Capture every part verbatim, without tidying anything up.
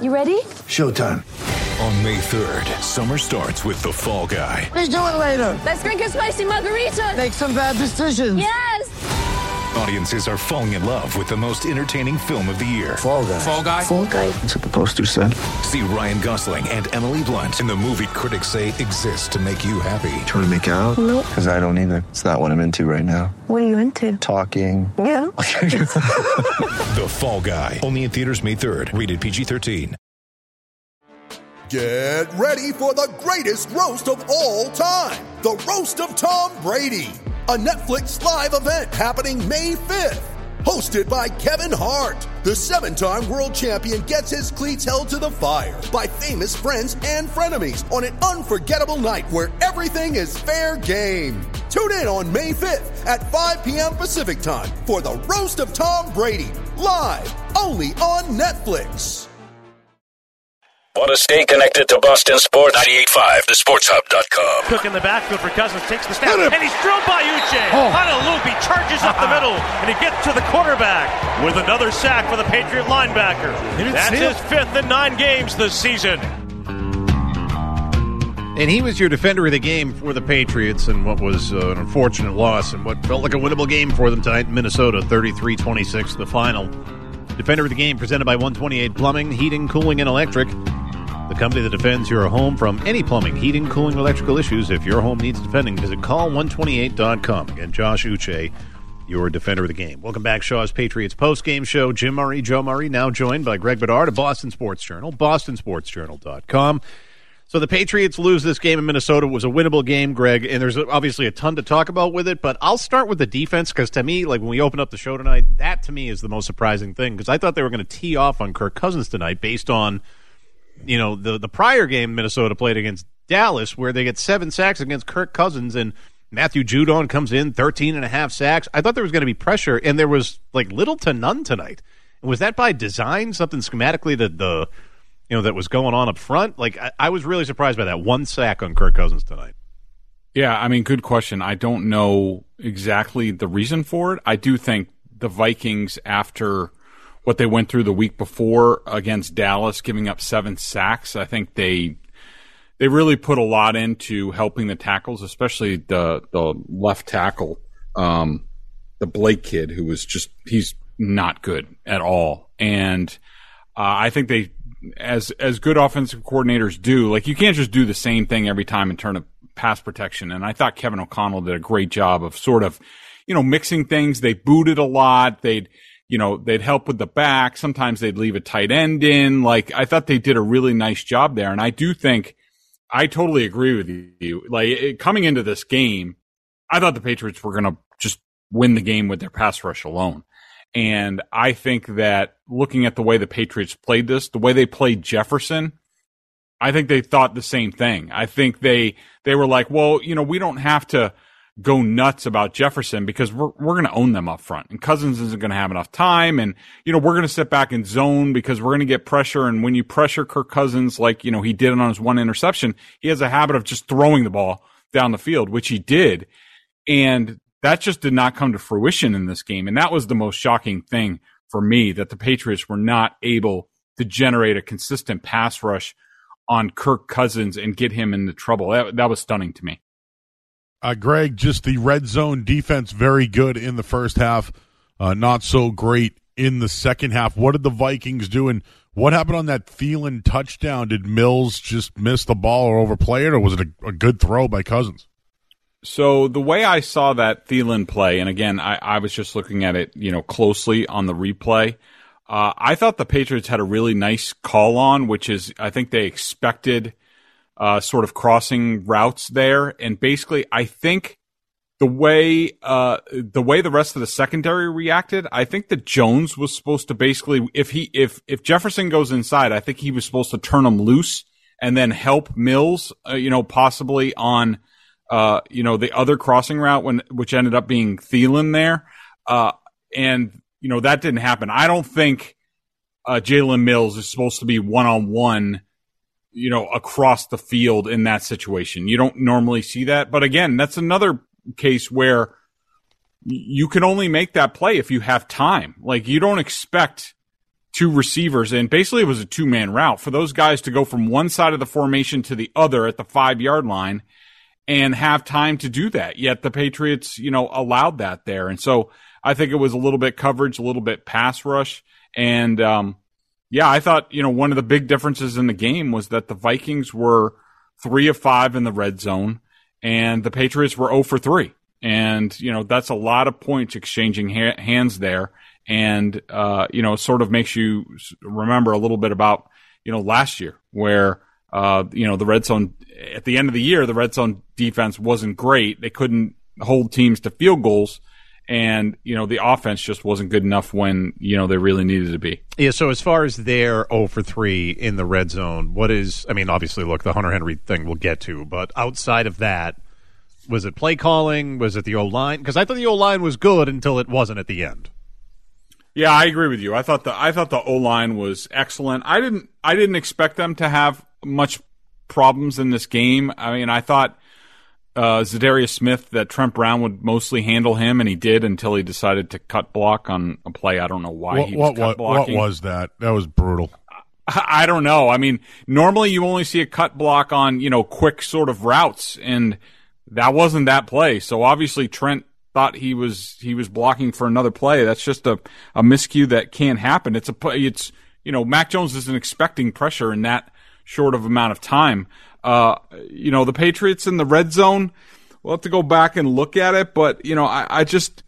You ready? Showtime. On May third, summer starts with The Fall Guy. Let's do it later. Let's drink a spicy margarita. Make some bad decisions. Yes! Audiences are falling in love with the most entertaining film of the year. Fall Guy. Fall Guy? Fall Guy. That's what the poster said. See Ryan Gosling and Emily Blunt in the movie critics say exists to make you happy. Trying to make it out? Nope. Because I don't either. It's not what I'm into right now. What are you into? Talking. Yeah. The Fall Guy. Only in theaters May third. Rated P G thirteen. Get ready for the greatest roast of all time. The Roast of Tom Brady. A Netflix live event happening May fifth. Hosted by Kevin Hart. The seven-time world champion gets his cleats held to the fire by famous friends and frenemies on an unforgettable night where everything is fair game. Tune in on May fifth at five p.m. Pacific time for the Roast of Tom Brady. Live only on Netflix. Want to stay connected to Boston Sports? ninety-eight point five, the sports hub dot com. Cook in the backfield for Cousins, takes the snap, and he's drilled by Uche. Oh. On a loop, he charges up the middle, and he gets to the quarterback with another sack for the Patriot linebacker. That's his fifth in nine games this season. And he was your defender of the game for the Patriots in what was uh, an unfortunate loss and what felt like a winnable game for them tonight in Minnesota, thirty-three twenty-six, the final. Defender of the game presented by one twenty-eight Plumbing, Heating, Cooling, and Electric. The company that defends your home from any plumbing, heating, cooling, electrical issues. If your home needs defending, visit call one twenty-eight dot com. Again, Josh Uche, your defender of the game. Welcome back, Shaw's Patriots post-game show. Jim Murray, Joe Murray, now joined by Greg Bedard of Boston Sports Journal, boston sports journal dot com. So the Patriots lose this game in Minnesota. It was a winnable game, Greg, and there's obviously a ton to talk about with it, but I'll start with the defense because to me, like when we open up the show tonight, that to me is the most surprising thing because I thought they were going to tee off on Kirk Cousins tonight based on you know, the, the prior game Minnesota played against Dallas where they get seven sacks against Kirk Cousins and Matthew Judon comes in, thirteen and a half sacks. I thought there was going to be pressure, and there was, like, little to none tonight. And was that by design, something schematically that the, you know, that was going on up front? Like, I, I was really surprised by that one sack on Kirk Cousins tonight. Yeah, I mean, good question. I don't know exactly the reason for it. I do think the Vikings, after what they went through the week before against Dallas, giving up seven sacks, I think they they really put a lot into helping the tackles, especially the the left tackle, um, the Blake kid, who was just he's not good at all. And uh, I think they, as as good offensive coordinators do, like you can't just do the same thing every time in terms of pass protection. And I thought Kevin O'Connell did a great job of sort of, you know, mixing things. They booted a lot. They'd You know, they'd help with the back. Sometimes they'd leave a tight end in. Like, I thought they did a really nice job there. And I do think, I totally agree with you. Like, it, coming into this game, I thought the Patriots were going to just win the game with their pass rush alone. And I think that looking at the way the Patriots played this, the way they played Jefferson, I think they thought the same thing. I think they, they were like, well, you know, we don't have to go nuts about Jefferson because we're we're going to own them up front, and Cousins isn't going to have enough time, and you know we're going to sit back in zone because we're going to get pressure. And when you pressure Kirk Cousins, like you know he did on his one interception, he has a habit of just throwing the ball down the field, which he did, and that just did not come to fruition in this game. And that was the most shocking thing for me, that the Patriots were not able to generate a consistent pass rush on Kirk Cousins and get him into trouble. That that was stunning to me. Uh, Greg, just the red zone defense, very good in the first half, uh, not so great in the second half. What did the Vikings do, and what happened on that Thielen touchdown? Did Mills just miss the ball or overplay it, or was it a, a good throw by Cousins? So the way I saw that Thielen play, and again, I, I was just looking at it, you know, closely on the replay, uh, I thought the Patriots had a really nice call on, which is I think they expected Uh, sort of crossing routes there, and basically, I think the way uh, the way the rest of the secondary reacted, I think that Jones was supposed to basically, if he if if Jefferson goes inside, I think he was supposed to turn him loose and then help Mills, uh, you know, possibly on uh, you know the other crossing route when which ended up being Thielen there, uh, and you know that didn't happen. I don't think uh, Jalen Mills is supposed to be one on one, you know, across the field in that situation. You don't normally see that. But again, that's another case where you can only make that play if you have time. Like, you don't expect two receivers, and basically it was a two-man route for those guys to go from one side of the formation to the other at the five-yard line and have time to do that. Yet the Patriots, you know, allowed that there. And so I think it was a little bit coverage, a little bit pass rush. And, um, yeah, I thought, you know, one of the big differences in the game was that the Vikings were three of five in the red zone and the Patriots were zero for three. And, you know, that's a lot of points exchanging ha- hands there. And, uh, you know, sort of makes you remember a little bit about, you know, last year where, uh, you know, the red zone at the end of the year, the red zone defense wasn't great. They couldn't hold teams to field goals. And, you know, the offense just wasn't good enough when, you know, they really needed to be. Yeah, so as far as their zero for three in the red zone, what is, I mean, obviously, look, the Hunter Henry thing we'll get to, but outside of that, was it play calling? Was it the O-line? Because I thought the O-line was good until it wasn't at the end. Yeah, I agree with you. I thought the I thought the O-line was excellent. I didn't I didn't expect them to have much problems in this game. I mean, I thought uh, Zadarius Smith that Trent Brown would mostly handle him, and he did until he decided to cut block on a play. I don't know why what, he was what, cut what, blocking. What was that? That was brutal. I, I don't know. I mean, normally you only see a cut block on, you know, quick sort of routes, and that wasn't that play. So obviously Trent thought he was he was blocking for another play. That's just a, a miscue that can't happen. It's a it's you know Mac Jones isn't expecting pressure in that short of amount of time. Uh, you know the Patriots in the red zone. We'll have to go back and look at it, but you know I, I just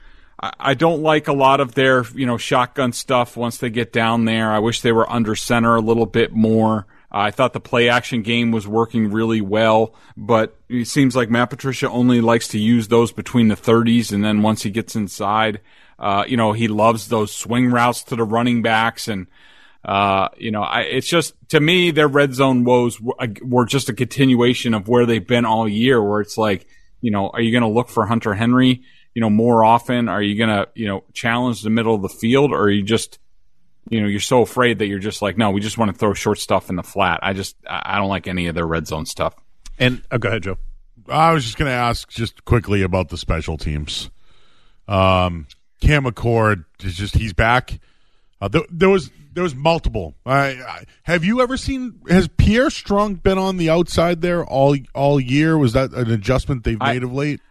I, I don't like a lot of their you know shotgun stuff once they get down there. I wish they were under center a little bit more. I thought the play-action game was working really well, but it seems like Matt Patricia only likes to use those between the thirties, and then once he gets inside, uh, you know, he loves those swing routes to the running backs, and, uh, you know, I, it's just, to me, their red zone woes were, were just a continuation of where they've been all year, where it's like, you know, are you going to look for Hunter Henry, you know, more often? Are you going to, you know, challenge the middle of the field, or are you just, you know, you're so afraid that you're just like, no, we just want to throw short stuff in the flat. I just, I don't like any of their red zone stuff. And oh, go ahead, Joe. I was just going to ask just quickly about the special teams. Um, Cam McCord is just, he's back. Uh, there, there was, there was multiple. I, I, have you ever seen, has Pierre Strong been on the outside there all, all year? Was that an adjustment they've made I, of late?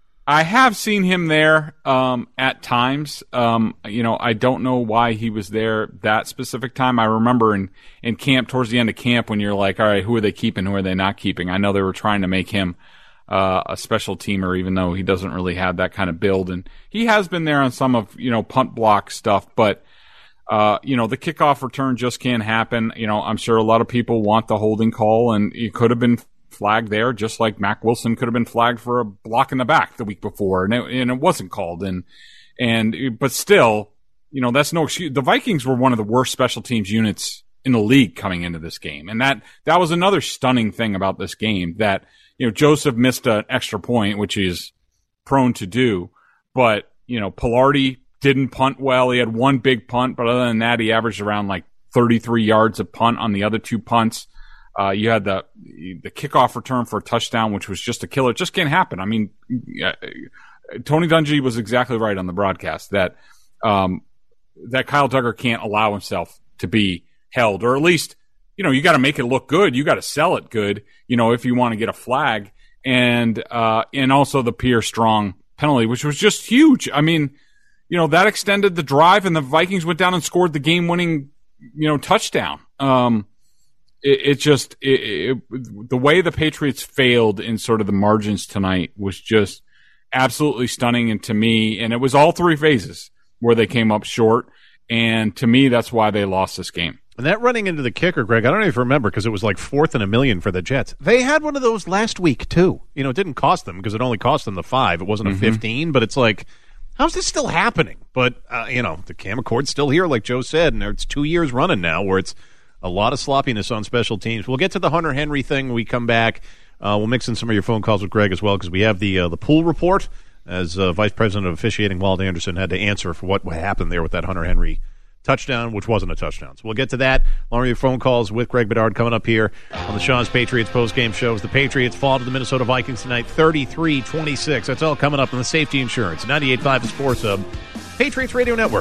I have seen him there um, at times. Um, you know, I don't know why he was there that specific time. I remember in, in camp, towards the end of camp, when you're like, all right, who are they keeping? Who are they not keeping? I know they were trying to make him uh, a special teamer, even though he doesn't really have that kind of build. And he has been there on some of, you know, punt block stuff. But, uh, you know, the kickoff return just can't happen. You know, I'm sure a lot of people want the holding call, and it could have been flagged there, just like Mac Wilson could have been flagged for a block in the back the week before, and it, and it wasn't called. And and but still, you know, that's no excuse. The Vikings were one of the worst special teams units in the league coming into this game, and that that was another stunning thing about this game. That you know, Joseph missed an extra point, which he's prone to do, but you know, Pilardi didn't punt well. He had one big punt, but other than that, he averaged around like thirty-three yards of punt on the other two punts. Uh, you had the the kickoff return for a touchdown, which was just a killer. It just can't happen. I mean, uh, Tony Dungy was exactly right on the broadcast that um, that Kyle Duggar can't allow himself to be held, or at least, you know, you got to make it look good. You got to sell it good, you know, if you want to get a flag. And uh, and also the Pierre Strong penalty, which was just huge. I mean, you know, that extended the drive, and the Vikings went down and scored the game-winning, you know, touchdown. Um, It, it just it, it, the way the Patriots failed in sort of the margins tonight was just absolutely stunning, and to me, and it was all three phases where they came up short, and to me, that's why they lost this game. And that running into the kicker, Greg, I don't even remember because it was like fourth and a million for the Jets. They had one of those last week too. You know, it didn't cost them because it only cost them the five. It wasn't a mm-hmm. fifteen, but it's like, how's this still happening? But uh, you know, the Cam McCord's still here, like Joe said, and it's two years running now where it's a lot of sloppiness on special teams. We'll get to the Hunter Henry thing when we come back. Uh, we'll mix in some of your phone calls with Greg as well, because we have the uh, the pool report, as uh, Vice President of Officiating Walt Anderson had to answer for what happened there with that Hunter Henry touchdown, which wasn't a touchdown. So we'll get to that. Along with your phone calls with Greg Bedard coming up here on the Shaw's Patriots postgame shows. The Patriots fall to the Minnesota Vikings tonight, thirty-three twenty-six. That's all coming up on the Safety Insurance, ninety-eight point five The Sports Hub, Patriots Radio Network.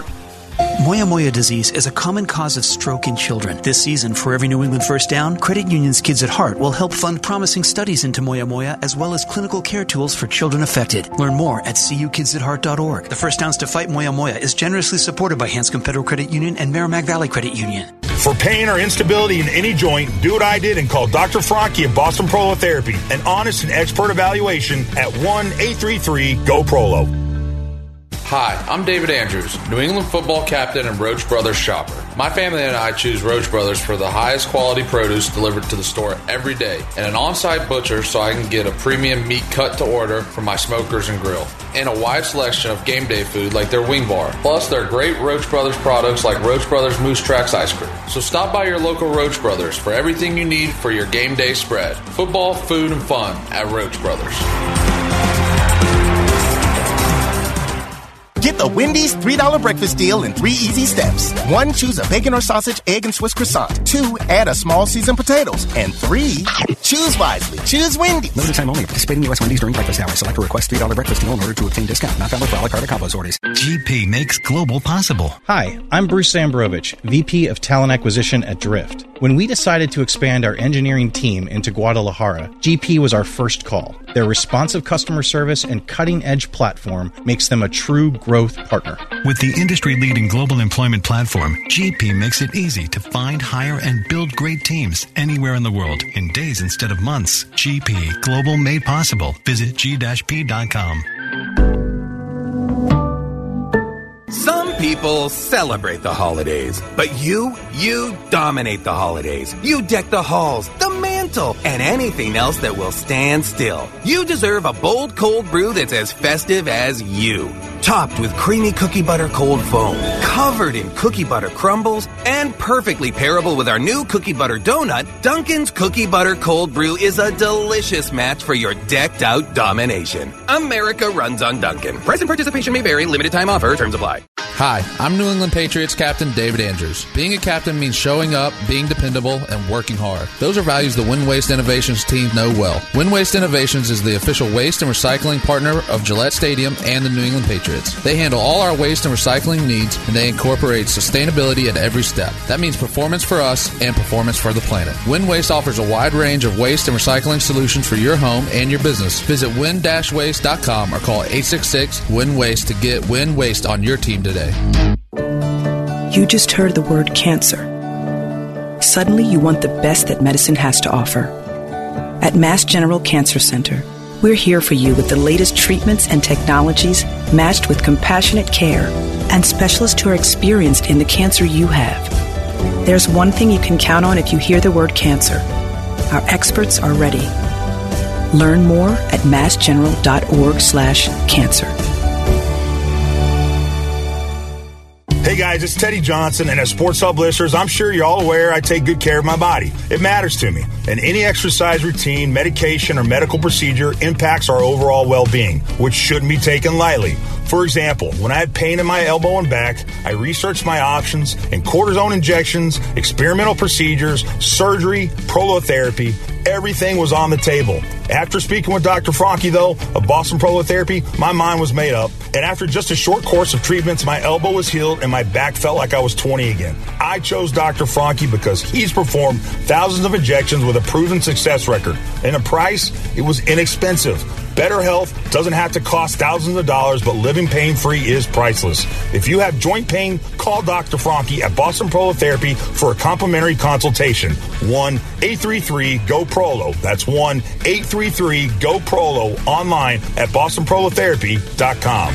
Moya Moya disease is a common cause of stroke in children. This season, for every New England first down, Credit Union's Kids at Heart will help fund promising studies into Moya Moya as well as clinical care tools for children affected. Learn more at c u kids at heart dot org. The First Downs to Fight Moya Moya is generously supported by Hanscom Federal Credit Union and Merrimack Valley Credit Union. For pain or instability in any joint, do what I did and call Doctor Franke of Boston Prolotherapy. An honest and expert evaluation at one eight three three G O Prolo. Hi, I'm David Andrews, New England football captain and Roach Brothers shopper. My family and I choose Roach Brothers for the highest quality produce delivered to the store every day, and an on-site butcher so I can get a premium meat cut to order for my smokers and grill, and a wide selection of game day food like their wing bar. Plus, their great Roach Brothers products like Roach Brothers Moose Tracks ice cream. So stop by your local Roach Brothers for everything you need for your game day spread. Football, food, and fun at Roach Brothers. Get the Wendy's three dollar breakfast deal in three easy steps. One, choose a bacon or sausage, egg, and Swiss croissant. Two, add a small seasoned potatoes. And three, choose wisely. Choose Wendy's. Limited time only. Participating U S Wendy's during breakfast hours. Select a request three dollar breakfast deal in order to obtain discount. Not valid for a la carte or combos orders. G P makes global possible. Hi, I'm Bruce Zambrovich, V P of Talent Acquisition at Drift. When we decided to expand our engineering team into Guadalajara, G P was our first call. Their responsive customer service and cutting-edge platform makes them a true growth partner. With the industry-leading global employment platform, G P makes it easy to find, hire, and build great teams anywhere in the world in days instead of months. G P, global made possible. Visit g p dot com. Some people celebrate the holidays, but you, you dominate the holidays. You deck the halls, the mantle, and anything else that will stand still. You deserve a bold cold brew that's as festive as you. Topped with creamy cookie butter cold foam, covered in cookie butter crumbles, and perfectly pairable with our new cookie butter donut, Dunkin's Cookie Butter Cold Brew is a delicious match for your decked out domination. America runs on Dunkin'. Price and participation may vary. Limited time offer. Terms apply. Hi, I'm New England Patriots captain David Andrews. Being a captain means showing up, being dependable, and working hard. Those are values the Win Waste Innovations team know well. Win Waste Innovations is the official waste and recycling partner of Gillette Stadium and the New England Patriots. They handle all our waste and recycling needs, and they incorporate sustainability at every step. That means performance for us and performance for the planet. Win Waste offers a wide range of waste and recycling solutions for your home and your business. Visit win dash waste dot com or call eight six six, W I N waste to get Win Waste on your team today. You just heard the word cancer. Suddenly, you want the best that medicine has to offer. At Mass General Cancer Center, we're here for you with the latest treatments and technologies matched with compassionate care and specialists who are experienced in the cancer you have. There's one thing you can count on if you hear the word cancer. Our experts are ready. Learn more at mass general dot org slash cancer. Hey guys, it's Teddy Johnson, and as Sports Hub listeners, I'm sure you're all aware I take good care of my body. It matters to me, and any exercise routine, medication, or medical procedure impacts our overall well-being, which shouldn't be taken lightly. For example, when I had pain in my elbow and back, I researched my options, and cortisone injections, experimental procedures, surgery, prolotherapy, everything was on the table. After speaking with Doctor Franke, though, of Boston Prolotherapy, my mind was made up, and after just a short course of treatments, my elbow was healed and my back felt like I was twenty again. I chose Doctor Franke because he's performed thousands of injections with a proven success record. And the price, it was inexpensive. Better health doesn't have to cost thousands of dollars, but living pain-free is priceless. If you have joint pain, call Doctor Franke at Boston Prolotherapy for a complimentary consultation. one eight three three G O P R O L O. That's one eight three three G O P R O L O. Online at boston prolotherapy dot com.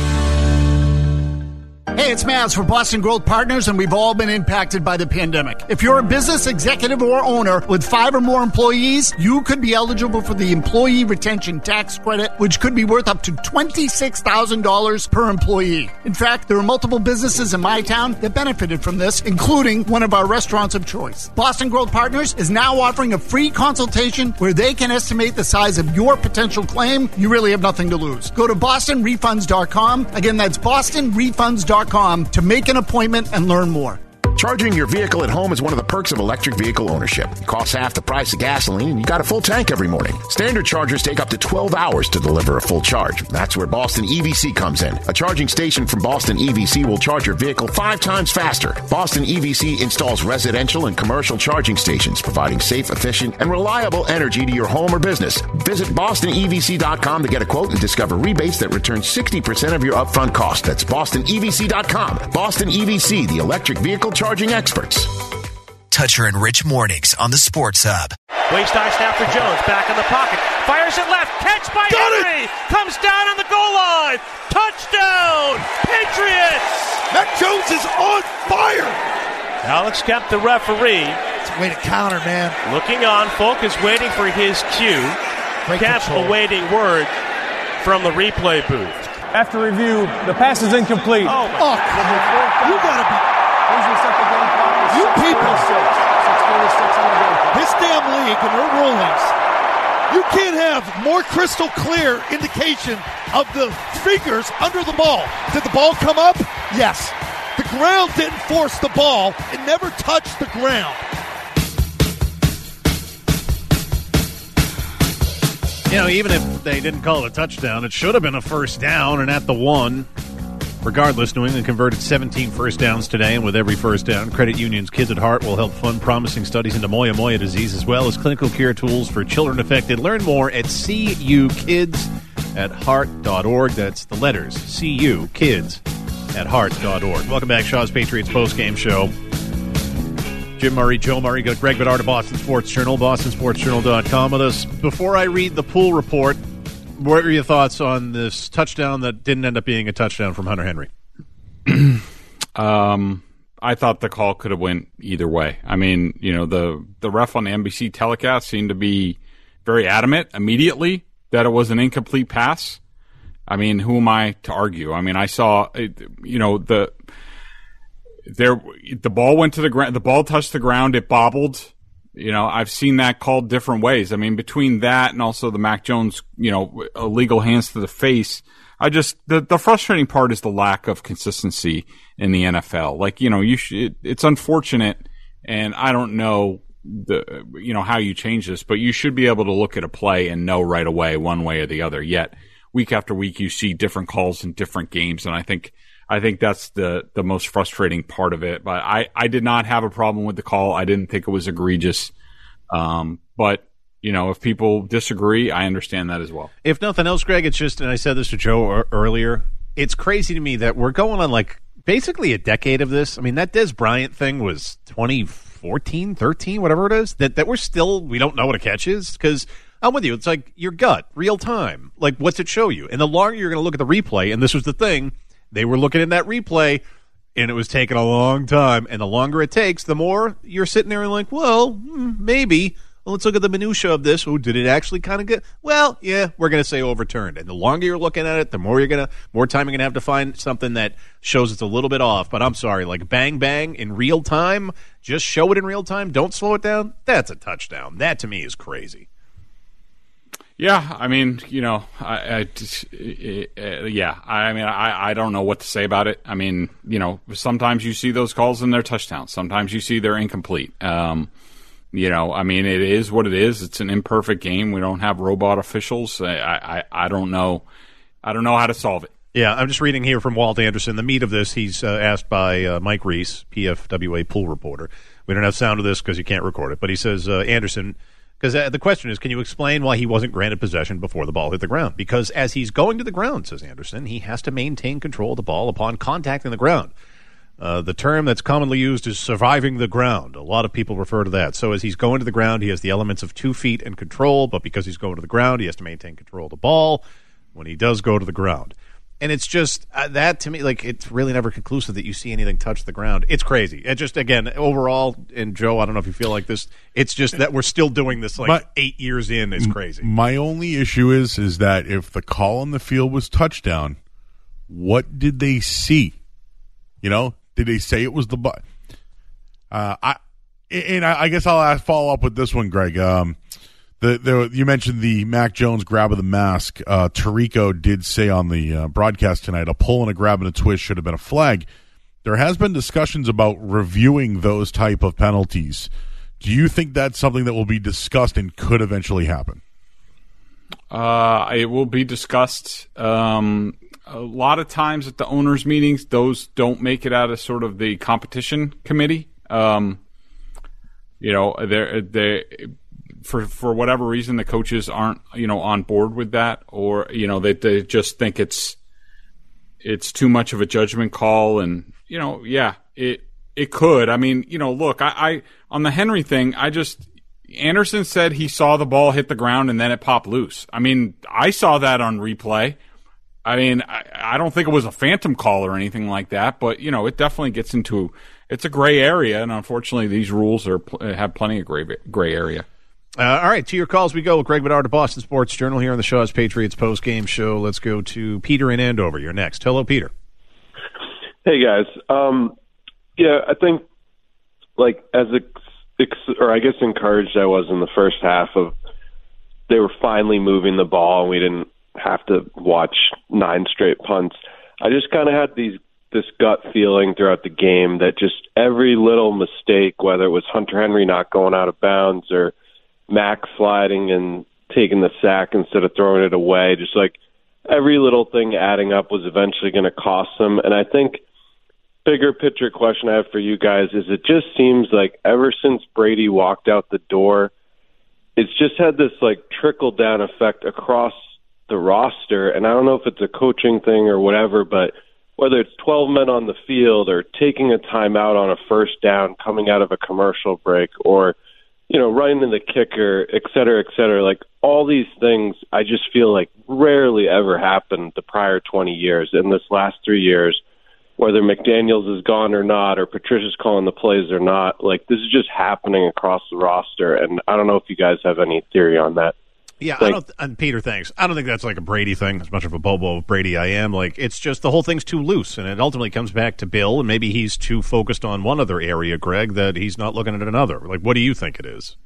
Hey, it's Maz for Boston Growth Partners, and we've all been impacted by the pandemic. If you're a business executive or owner with five or more employees, you could be eligible for the Employee Retention Tax Credit, which could be worth up to twenty-six thousand dollars per employee. In fact, there are multiple businesses in my town that benefited from this, including one of our restaurants of choice. Boston Growth Partners is now offering a free consultation where they can estimate the size of your potential claim. You really have nothing to lose. Go to boston refunds dot com. Again, that's boston refunds dot com to make an appointment and learn more. Charging your vehicle at home is one of the perks of electric vehicle ownership. It costs half the price of gasoline, and you got a full tank every morning. Standard chargers take up to twelve hours to deliver a full charge. That's where Boston E V C comes in. A charging station from Boston E V C will charge your vehicle five times faster. Boston E V C installs residential and commercial charging stations, providing safe, efficient, and reliable energy to your home or business. Visit boston e v c dot com to get a quote and discover rebates that return sixty percent of your upfront cost. That's boston e v c dot com. Boston E V C, the electric vehicle charging experts. Toucher and Rich mornings on the Sports Hub. Waist high snap for Jones. Back in the pocket. Fires it left. Catch by Got Henry. It. Comes down on the goal line. Touchdown. Patriots. Mac Jones is on fire. Alex Kemp, the referee. It's a way to counter, man. Looking on. Folk is waiting for his cue. Great Kemp control. awaiting word from the replay booth. After review, the pass is incomplete. Oh, my oh God. You got to be. You people. This damn league and their rulings, you can't have more crystal clear indication of the fingers under the ball. Did the ball come up? Yes. The ground didn't force the ball. It never touched the ground. You know, even if they didn't call it a touchdown, it should have been a first down, and at the one. Regardless, New England converted seventeen first downs today, and with every first down, Credit Union's Kids at Heart will help fund promising studies into Moya Moya disease as well as clinical care tools for children affected. Learn more at c u kids at heart dot org. That's the letters, C U Kids at heart dot org. Welcome back, Shaw's Patriots postgame show. Jim Murray, Joe Murray, got Greg Bedard of Boston Sports Journal, boston sports journal dot com with us. Before I read the pool report, what are your thoughts on this touchdown that didn't end up being a touchdown from Hunter Henry? um, I thought the call could have went either way. I mean, you know, the, the ref on the N B C telecast seemed to be very adamant immediately that it was an incomplete pass. I mean, who am I to argue? I mean, I saw, you know, the there the ball went to the ground. The ball touched the ground. It bobbled. You know, I've seen that called different ways. I mean, between that and also the Mac Jones, you know, illegal hands to the face, I just, the, the frustrating part is the lack of consistency in the N F L. Like, you know, you should, it's unfortunate, and I don't know the, you know, how you change this, but you should be able to look at a play and know right away one way or the other. Yet, week after week, you see different calls in different games, and I think, I think that's the, the most frustrating part of it. But I, I did not have a problem with the call. I didn't think it was egregious. Um, but, you know, if people disagree, I understand that as well. If nothing else, Greg, it's just, and I said this to Joe er- earlier, it's crazy to me that we're going on like basically a decade of this. I mean, that Des Bryant thing was twenty fourteen, thirteen, whatever it is, that, that we're still, we don't know what a catch is. Because I'm with you. It's like your gut, real time. Like, what's it show you? And the longer you're going to look at the replay, and this was the thing, they were looking at that replay, and it was taking a long time. And the longer it takes, the more you're sitting there and like, well, maybe. Well, let's look at the minutia of this. Oh, did it actually kind of get? Well, yeah, we're going to say overturned. And the longer you're looking at it, the more you're going to, more time you're going to have to find something that shows it's a little bit off. But I'm sorry, like bang bang in real time, just show it in real time. Don't slow it down. That's a touchdown. That to me is crazy. Yeah, I mean, you know, I, I just, uh, yeah, I mean, I, I don't know what to say about it. I mean, you know, sometimes you see those calls and they're touchdowns. Sometimes you see they're incomplete. Um, you know, I mean, it is what it is. It's an imperfect game. We don't have robot officials. I, I, I don't know. I don't know how to solve it. Yeah, I'm just reading here from Walt Anderson. The meat of this, he's uh, asked by uh, Mike Reese, P F W A pool reporter. We don't have sound of this because you can't record it. But he says, uh, Anderson... Because uh, the question is, can you explain why he wasn't granted possession before the ball hit the ground? Because as he's going to the ground, says Anderson, he has to maintain control of the ball upon contacting the ground. Uh, the term that's commonly used is surviving the ground. A lot of people refer to that. So as he's going to the ground, he has the elements of two feet and control, but because he's going to the ground, he has to maintain control of the ball when he does go to the ground. And it's just, uh, that to me, like, it's really never conclusive that you see anything touch the ground. It's crazy. It just, again, overall, and Joe, I don't know if you feel like this, it's just that we're still doing this, like, my, eight years in is crazy. My only issue is, is that if the call on the field was touchdown, what did they see? You know, did they say it was the butt? Uh, I, and I, I guess I'll ask, follow up with this one, Greg. Um, The, the, you mentioned the Mac Jones grab of the mask. Uh, Tirico did say on the uh, broadcast tonight, a pull and a grab and a twist should have been a flag. there has been discussions about reviewing those type of penalties. Do you think that's something that will be discussed and could eventually happen? Uh, it will be discussed. Um, a lot of times at the owners' meetings, those don't make it out of sort of the competition committee. Um, you know, they're, they for for whatever reason, the coaches aren't, you know, on board with that, or, you know, they they just think it's it's too much of a judgment call. And, you know, yeah, it it could. I mean, you know, look, I, I on the Henry thing, I just Anderson said he saw the ball hit the ground and then it popped loose. I mean, I saw that on replay. I mean, I, I don't think it was a phantom call or anything like that, but, you know, it definitely gets into it's a gray area, and unfortunately, these rules are have plenty of gray gray area. Uh, all right, to your calls we go. Greg Bedard of Boston Sports Journal here on the Shaw's Patriots post-game show. Let's go to Peter in Andover. You're next. Hello, Peter. Hey, guys. Um, yeah, I think, like, as ex- ex- or I guess encouraged I was in the first half of they were finally moving the ball and we didn't have to watch nine straight punts. I just kind of had these this gut feeling throughout the game that just every little mistake, whether it was Hunter Henry not going out of bounds or Mac sliding and taking the sack instead of throwing it away, just like every little thing adding up was eventually going to cost them. And I think bigger picture question I have for you guys is it just seems like ever since Brady walked out the door, it's just had this like trickle down effect across the roster. And I don't know if it's a coaching thing or whatever, but whether it's twelve men on the field or taking a timeout on a first down coming out of a commercial break or, you know, running to the kicker, et cetera, et cetera, like all these things I just feel like rarely ever happened the prior twenty years. In this last three years, whether McDaniels is gone or not or Patricia's calling the plays or not, like this is just happening across the roster. And I don't know if you guys have any theory on that. Yeah, like, I don't. And Peter, thanks. I don't think that's like a Brady thing. As much of a Bobo of Brady I am, like it's just the whole thing's too loose, and it ultimately comes back to Bill, and maybe he's too focused on one other area, Greg, that he's not looking at another. Like, what do you think it is?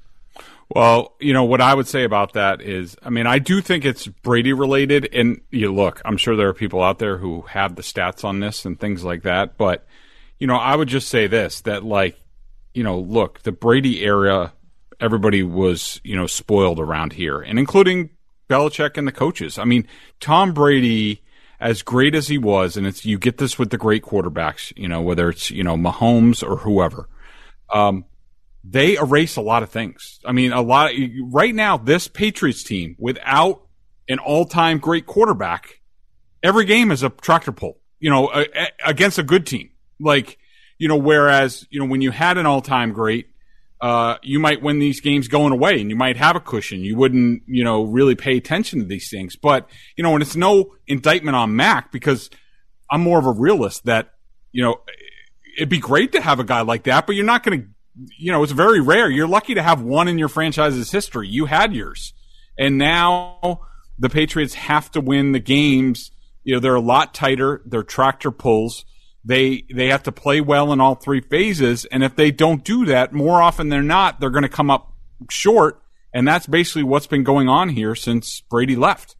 Well, you know what I would say about that is, I mean, I do think it's Brady related, and you look, I'm sure there are people out there who have the stats on this and things like that, but you know, I would just say this: that like, you know, look, the Brady era. Everybody was, you know, spoiled around here, and including Belichick and the coaches. I mean, Tom Brady, as great as he was, and it's you get this with the great quarterbacks, you know, whether it's, you know, Mahomes or whoever, um, they erase a lot of things. I mean, a lot of, right now, this Patriots team, without an all-time great quarterback, every game is a tractor pull, you know, a, a, against a good team. Like, you know, whereas, you know, when you had an all-time great, Uh, you might win these games going away and you might have a cushion. You wouldn't, you know, really pay attention to these things. But, you know, and it's no indictment on Mac because I'm more of a realist that, you know, it'd be great to have a guy like that, but you're not going to, you know, it's very rare. You're lucky to have one in your franchise's history. You had yours. And now the Patriots have to win the games. You know, they're a lot tighter. They're tractor pulls. They they have to play well in all three phases, and if they don't do that, more often than not, they're going to come up short, and that's basically what's been going on here since Brady left.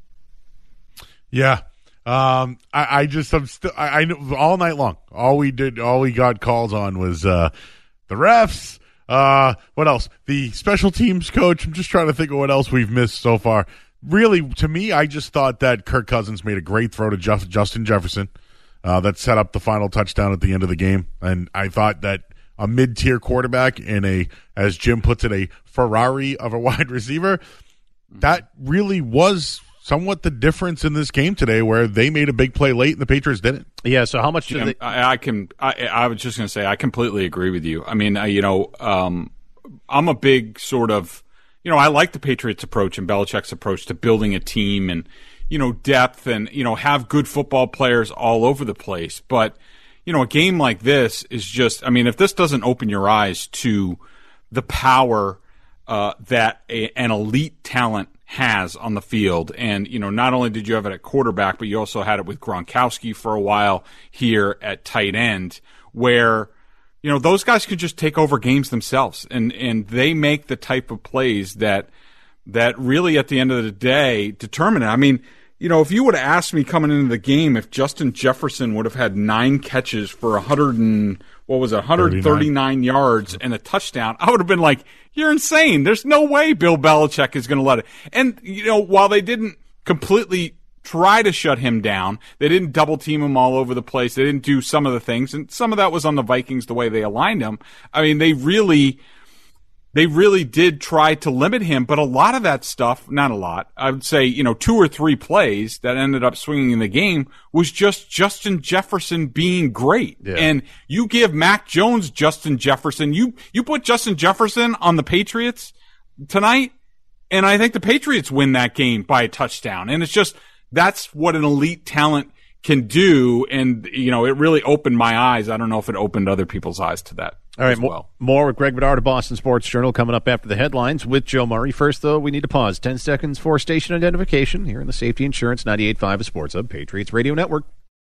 Yeah, um, I, I just I'm still I, I know all night long. All we did, all we got calls on was uh, the refs. Uh, what else? The special teams coach. I'm just trying to think of what else we've missed so far. Really, to me, I just thought that Kirk Cousins made a great throw to Jeff, Justin Jefferson. Uh, that set up the final touchdown at the end of the game. And I thought that a mid-tier quarterback in a, as Jim puts it, a Ferrari of a wide receiver, that really was somewhat the difference in this game today where they made a big play late and the Patriots didn't. Yeah, so how much did yeah, they... I, I can, I, I was just going to say, I completely agree with you. I mean, uh, you know, um, I'm a big sort of, you know, I like the Patriots' approach and Belichick's approach to building a team and, you know, depth and, you know, have good football players all over the place. But, you know, a game like this is just, I mean, if this doesn't open your eyes to the power uh, that a, an elite talent has on the field, and, you know, not only did you have it at quarterback, but you also had it with Gronkowski for a while here at tight end, where, you know, those guys could just take over games themselves, and, and they make the type of plays that that really at the end of the day determine it. I mean, you know, if you would have asked me coming into the game if Justin Jefferson would have had nine catches for one hundred and what was it, one hundred thirty-nine yards and a touchdown, I would have been like, you're insane. There's no way Bill Belichick is going to let it. And, you know, while they didn't completely try to shut him down, they didn't double team him all over the place. They didn't do some of the things, and some of that was on the Vikings, the way they aligned him. I mean, they really, they really did try to limit him, but a lot of that stuff, not a lot, I would say, you know, two or three plays that ended up swinging in the game was just Justin Jefferson being great. Yeah. And you give Mac Jones Justin Jefferson, you, you put Justin Jefferson on the Patriots tonight, and I think the Patriots win that game by a touchdown. And it's just, that's what an elite talent can do. And, you know, it really opened my eyes. I don't know if it opened other people's eyes to that. All right, well. More with Greg Bedard of Boston Sports Journal coming up after the headlines with Joe Murray. First, though, we need to pause ten seconds for station identification here in the Safety Insurance ninety-eight point five of Sports Hub, Patriots Radio Network.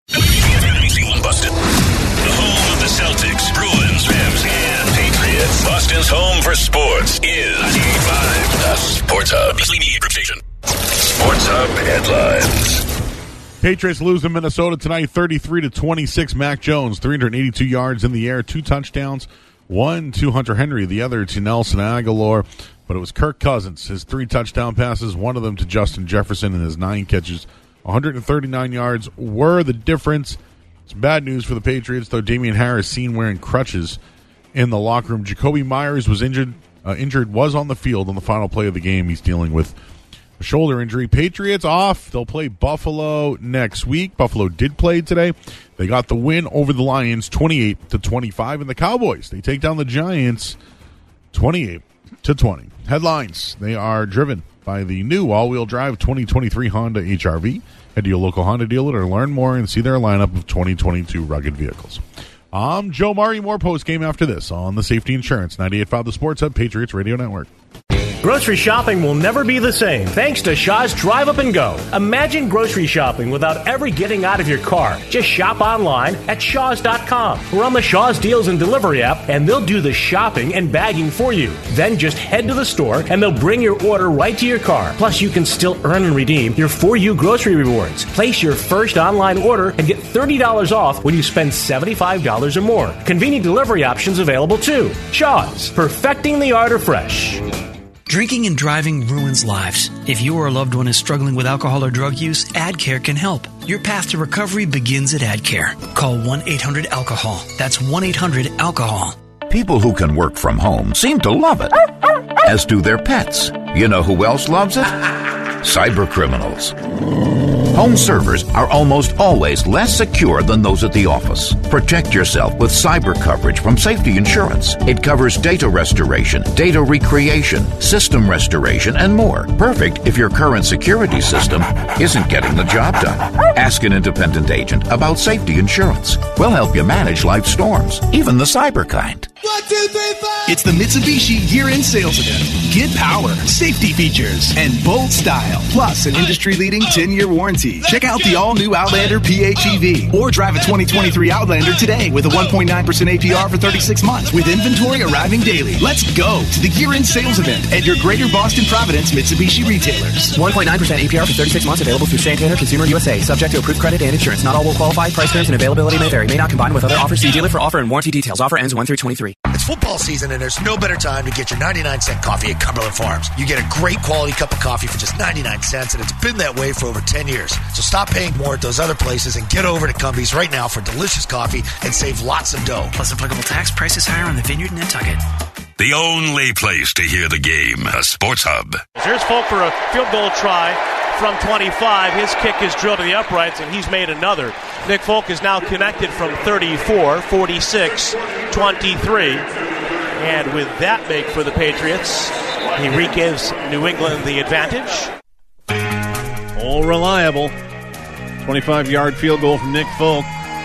Anything busted. The home of the Celtics, Bruins, Rams, and Patriots. Boston's home for sports is ninety-eight point five, the Sports Hub. Beasley Media Group Station. Sports Hub headlines. Patriots lose to Minnesota tonight, thirty-three to twenty-six. Mac Jones, three hundred eighty-two yards in the air, two touchdowns, one to Hunter Henry, the other to Nelson Aguilar. But it was Kirk Cousins, his three touchdown passes, one of them to Justin Jefferson, and his nine catches, one hundred thirty-nine yards were the difference. It's bad news for the Patriots, though. Damian Harris seen wearing crutches in the locker room. Jacoby Myers was injured, uh, injured, was on the field on the final play of the game. He's dealing with a shoulder injury. Patriots off. They'll play Buffalo next week. Buffalo did play today. They got the win over the Lions, twenty-eight to twenty-five, and the Cowboys, they take down the Giants, twenty-eight to twenty. Headlines: they are driven by the new all-wheel drive twenty twenty-three Honda H R V. Head to your local Honda dealer to learn more and see their lineup of twenty twenty-two rugged vehicles. I'm Joe Murray. More post-game after this on the Safety Insurance ninety-eight point five The Sports Hub, Patriots Radio Network. Grocery shopping will never be the same thanks to Shaw's Drive Up and Go. Imagine grocery shopping without ever getting out of your car. Just shop online at shaws dot com or on the Shaw's Deals and Delivery app, and they'll do the shopping and bagging for you. Then just head to the store and they'll bring your order right to your car. Plus, you can still earn and redeem your For You grocery rewards. Place your first online order and get thirty dollars off when you spend seventy-five dollars or more. Convenient delivery options available too. Shaw's, perfecting the art of fresh. Drinking and driving ruins lives. If you or a loved one is struggling with alcohol or drug use, AdCare can help. Your path to recovery begins at AdCare. Call one eight hundred alcohol. That's one eight hundred alcohol. People who can work from home seem to love it, as do their pets. You know who else loves it? Cyber criminals. Home servers are almost always less secure than those at the office. Protect yourself with cyber coverage from Safety Insurance. It covers data restoration, data recreation, system restoration, and more. Perfect if your current security system isn't getting the job done. Ask an independent agent about Safety Insurance. We'll help you manage life's storms, even the cyber kind. One, two, three, five. It's the Mitsubishi year-end sales event. Get power, safety features, and bold style, plus an industry-leading ten-year warranty. Check out the all-new Outlander PHEV, or drive a twenty twenty-three Outlander today with a one point nine percent A P R for thirty-six months, with inventory arriving daily. Let's go to the year-end sales event at your Greater Boston Providence Mitsubishi retailers. one point nine percent A P R for thirty-six months, available through Santander Consumer U S A, subject to approved credit and insurance. Not all will qualify. Price terms and availability may vary. May not combine with other offers. See dealer for offer and warranty details. Offer ends one through twenty-three. It's football season, and there's no better time to get your ninety-nine cent coffee at Cumberland Farms. You get a great quality cup of coffee for just ninety-nine cents, and it's been that way for over ten years. So stop paying more at those other places and get over to Cumbies right now for delicious coffee and save lots of dough. Plus applicable tax. Prices higher on the Vineyard in Nantucket. The only place to hear the game, a Sports Hub. Here's Folk for a field goal try from twenty-five. His kick is drilled to the uprights, and he's made another. Nick Folk is now connected from thirty-four, forty-six, twenty-three. And with that make for the Patriots, he re-gives New England the advantage. All reliable. twenty-five-yard field goal from Nick Folk.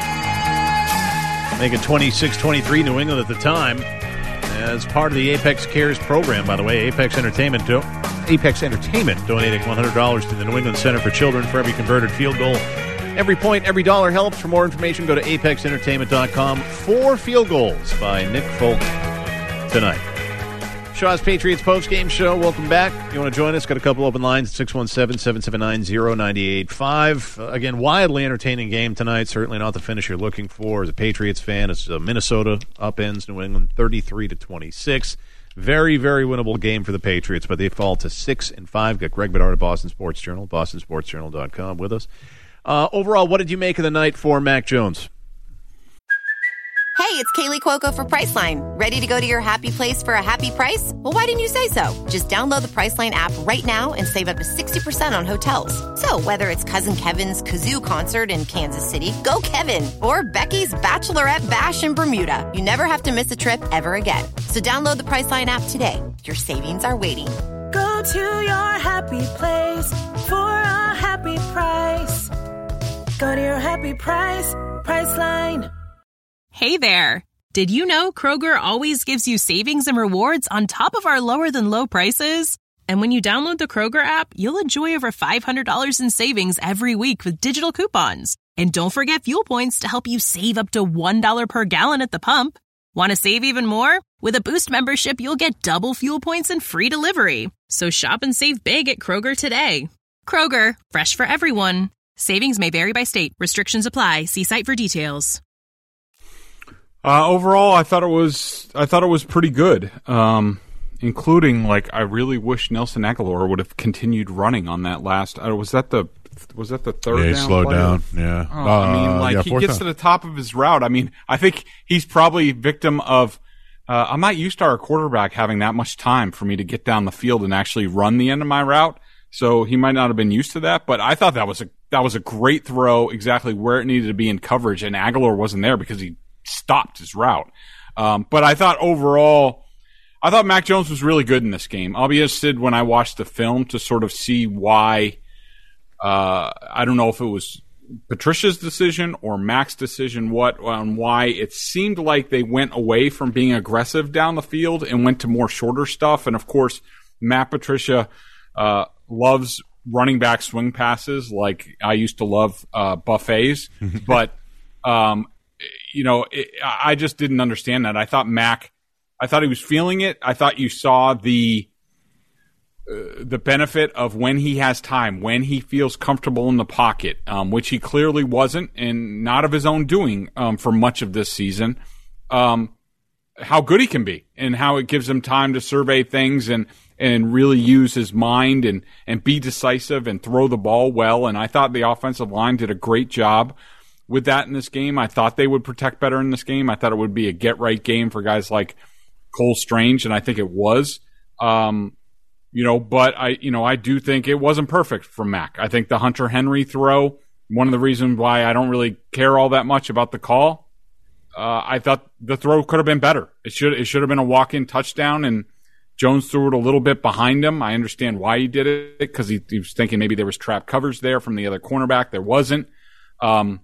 Make it twenty-six twenty-three New England at the time. As part of the Apex Cares program, by the way, Apex Entertainment do- Apex Entertainment donating one hundred dollars to the New England Center for Children for every converted field goal. Every point, every dollar helps. For more information, go to apex entertainment dot com. Four field goals by Nick Folk tonight. Shaw's Patriots postgame show. Welcome back. You want to join us? Got a couple open lines at six one seven, seven seven nine, zero nine eight five. Uh, again, wildly entertaining game tonight. Certainly not the finish you're looking for as a Patriots fan. It's uh, Minnesota upends New England thirty-three to twenty-six. Very, very winnable game for the Patriots, but they fall to six and five. Got Greg Bedard of Boston Sports Journal, boston sports journal dot com with us. Uh, overall, what did you make of the night for Mac Jones? Hey, it's Kaylee Cuoco for Priceline. Ready to go to your happy place for a happy price? Well, why didn't you say so? Just download the Priceline app right now and save up to sixty percent on hotels. So whether it's Cousin Kevin's Kazoo Concert in Kansas City, go Kevin, or Becky's Bachelorette Bash in Bermuda, you never have to miss a trip ever again. So download the Priceline app today. Your savings are waiting. Go to your happy place for a happy price. Go to your happy price, Priceline. Hey there! Did you know Kroger always gives you savings and rewards on top of our lower-than-low prices? And when you download the Kroger app, you'll enjoy over five hundred dollars in savings every week with digital coupons. And don't forget fuel points to help you save up to one dollar per gallon at the pump. Want to save even more? With a Boost membership, you'll get double fuel points and free delivery. So shop and save big at Kroger today. Kroger, fresh for everyone. Savings may vary by state. Restrictions apply. See site for details. Uh, overall, I thought it was I thought it was pretty good, um, including like I really wish Nelson Agholor would have continued running on that last. Uh, was that the was that the third? Yeah, he down slowed play? down. Yeah, oh, I mean, like uh, yeah, he gets down. to the top of his route. I mean, I think he's probably victim of. Uh, I'm not used to our quarterback having that much time for me to get down the field and actually run the end of my route. So he might not have been used to that, but I thought that was a that was a great throw, exactly where it needed to be in coverage, and Agholor wasn't there because he stopped his route. Um, but I thought overall, I thought Mac Jones was really good in this game. I'll be interested when I watch the film to sort of see why. Uh, I don't know if it was Patricia's decision or Mac's decision, what on why it seemed like they went away from being aggressive down the field and went to more shorter stuff. And of course, Matt Patricia uh, loves running back swing passes like I used to love uh, buffets, but. Um, You know, it, I just didn't understand that. I thought Mac, I thought he was feeling it. I thought you saw the uh, the benefit of when he has time, when he feels comfortable in the pocket, um, which he clearly wasn't, and not of his own doing um, for much of this season. Um, how good he can be, and how it gives him time to survey things and and really use his mind and and be decisive and throw the ball well. And I thought the offensive line did a great job with that in this game. I thought they would protect better in this game. I thought it would be a get-right game for guys like Cole Strange, and I think it was. Um, you know, but I, you know, I do think it wasn't perfect from Mac. I think the Hunter Henry throw, one of the reasons why I don't really care all that much about the call, uh, I thought the throw could have been better. It should it should have been a walk-in touchdown, and Jones threw it a little bit behind him. I understand why he did it, because he, he was thinking maybe there was trap coverage there from the other cornerback. There wasn't. Um,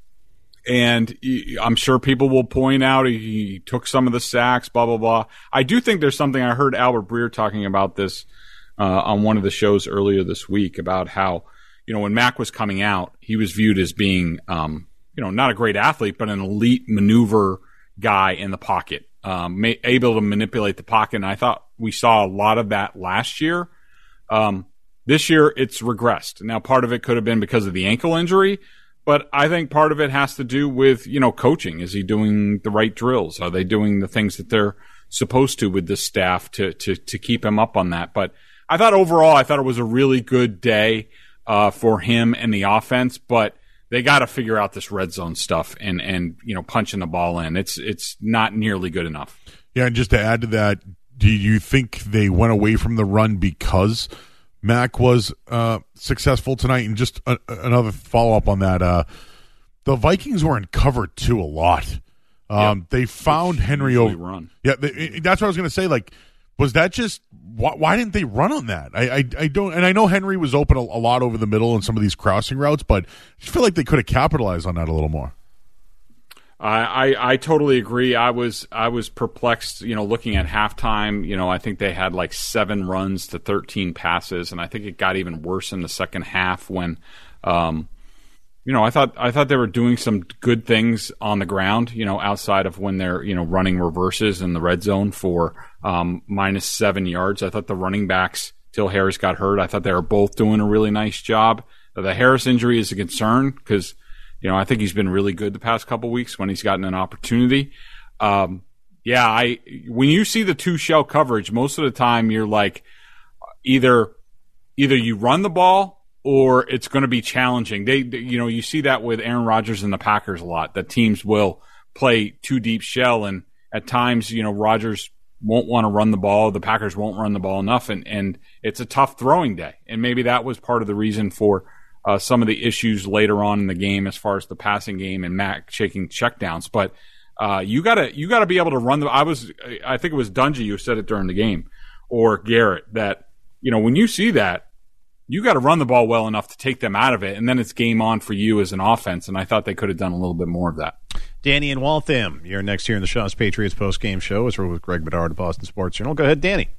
And I'm sure people will point out he took some of the sacks, blah, blah, blah. I do think there's something. I heard Albert Breer talking about this uh, on one of the shows earlier this week about how, you know, when Mac was coming out, he was viewed as being, um, you know, not a great athlete, but an elite maneuver guy in the pocket, um, may, able to manipulate the pocket. And I thought we saw a lot of that last year. Um, this year, it's regressed. Now, part of it could have been because of the ankle injury. But I think part of it has to do with, you know, coaching. Is he doing the right drills? Are they doing the things that they're supposed to with this staff to to to keep him up on that? But I thought overall, I thought it was a really good day uh, for him and the offense. But they got to figure out this red zone stuff and and you know punching the ball in. It's it's not nearly good enough. Yeah, and just to add to that, do you think they went away from the run because Mac was uh, successful tonight? And just a, another follow-up on that, uh, the Vikings were in cover two a lot. Um, yep. They found Which Henry over. Run. Yeah, they, that's what I was going to say. Like, was that just why, why didn't they run on that? I, I, I don't, and I know Henry was open a, a lot over the middle in some of these crossing routes, but I just feel like they could have capitalized on that a little more. I, I, I totally agree. I was I was perplexed, you know, looking at halftime. You know, I think they had like seven runs to thirteen passes, and I think it got even worse in the second half when, um, you know, I thought I thought they were doing some good things on the ground, you know, outside of when they're, you know, running reverses in the red zone for um, minus seven yards. I thought the running backs, till Harris got hurt, I thought they were both doing a really nice job. The Harris injury is a concern because, you know, I think he's been really good the past couple weeks when he's gotten an opportunity. Um, yeah, I when you see the two shell coverage, most of the time you're like, either either you run the ball or it's going to be challenging. They, they, you know, you see that with Aaron Rodgers and the Packers a lot, that teams will play two deep shell, and at times, you know, Rodgers won't want to run the ball. The Packers won't run the ball enough, and, and it's a tough throwing day. And maybe that was part of the reason for uh, some of the issues later on in the game as far as the passing game and Mac shaking checkdowns. But uh, you gotta you gotta be able to run the. I was I think it was Dungy who said it during the game, or Garrett, that, you know, when you see that, you got to run the ball well enough to take them out of it, and then it's game on for you as an offense. And I thought they could have done a little bit more of that. Danny and Waltham, you're next here in the Shaw's Patriots post-game show as we're with Greg Bedard of Boston Sports Journal. Go ahead, Danny.